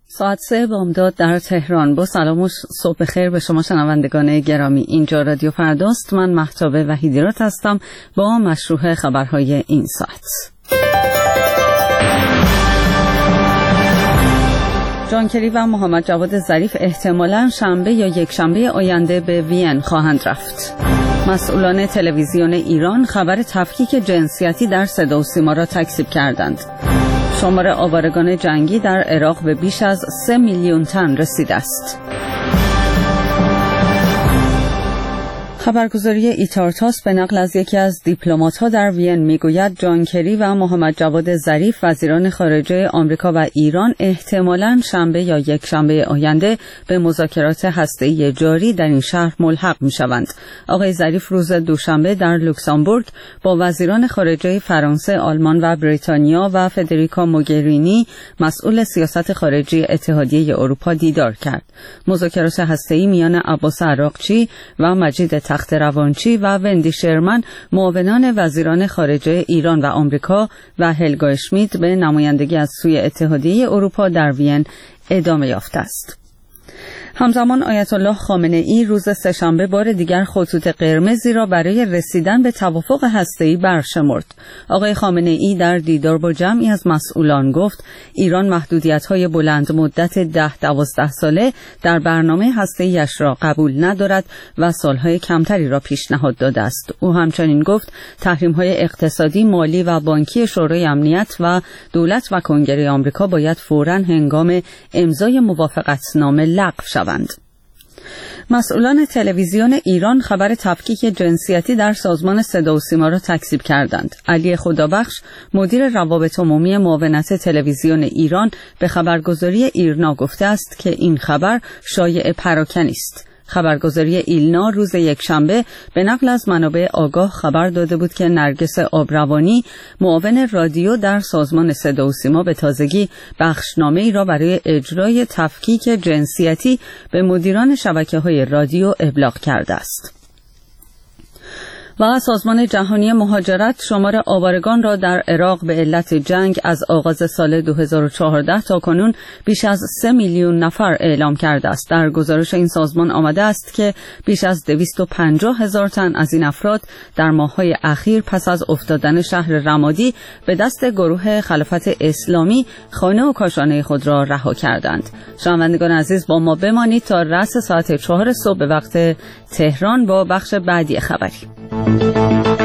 ساعت 3 بامداد در تهران. با سلام و صبح خیر به شما شنوندگان گرامی. اینجا رادیو فرداست. من مهتاب وحیدی‌راد هستم با مشروع خبرهای این ساعت. جان کری و محمد جواد ظریف احتمالاً شنبه یا یک شنبه آینده به وین خواهند رفت. مسئولان تلویزیون ایران خبر تفکیک جنسیتی در صدا و سیما را تکذیب کردند. شمار آوارگان جنگی در عراق به بیش از 3 میلیون تن رسیده است. خبرگزاری ایتارتاس به نقل از یکی از دیپلمات‌ها در وین میگوید جان کری و محمد جواد ظریف وزیران خارجه آمریکا و ایران احتمالاً شنبه یا یک شنبه آینده به مذاکرات هسته‌ای جاری در این شهر ملحق می‌شوند. آقای ظریف روز دوشنبه در لوکزامبورگ با وزیران خارجه فرانسه، آلمان و بریتانیا و فدریکا موگرینی مسئول سیاست خارجی اتحادیه اروپا دیدار کرد. مذاکرات هسته‌ای میان عباس عراقچی و مجید تخت‌روانچی و وندی شرمن معاونان وزیران خارجه ایران و آمریکا و هلگا اشمیت به نمایندگی از سوی اتحادیه اروپا در وین ادامه یافته است. همزمان آیت الله خامنه ای روز سه‌شنبه بار دیگر خطوط قرمزی را برای رسیدن به توافق هسته‌ای برشمرد. آقای خامنه ای در دیدار با جمعی از مسئولان گفت ایران محدودیت‌های بلند مدت 10-12 ساله در برنامه هسته‌ایش را قبول ندارد و سالهای کمتری را پیشنهاد داده است. او همچنین گفت تحریم‌های اقتصادی، مالی و بانکی شورای امنیت و دولت و کنگره آمریکا باید فوراً هنگام امضای موافقتنامه لغو شوند. مسئولان تلویزیون ایران خبر تفکیک جنسیتی در سازمان صدا و سیما را تکذیب کردند. علی خدابخش مدیر روابط عمومی معاونت تلویزیون ایران به خبرگزاری ایرنا گفته است که این خبر شایعه پراکنی است. خبرگزاری ایلنا روز یکشنبه به نقل از منابع آگاه خبر داده بود که نرگس آبروانی معاون رادیو در سازمان صدا و سیما به تازگی بخشنامه‌ای را برای اجرای تفکیک جنسیتی به مدیران شبکه‌های رادیو ابلاغ کرده است. و سازمان جهانی مهاجرت شمار آوارگان را در عراق به علت جنگ از آغاز سال 2014 تا کنون بیش از 3 میلیون نفر اعلام کرده است. در گزارش این سازمان آمده است که بیش از 250,000 تن از این افراد در ماه‌های اخیر پس از افتادن شهر رمادی به دست گروه خلافت اسلامی خانه و کاشانه خود را رها کردند. شنوندگان عزیز با ما بمانید تا رأس ساعت 4 صبح به وقت تهران با بخش بعدی خبری.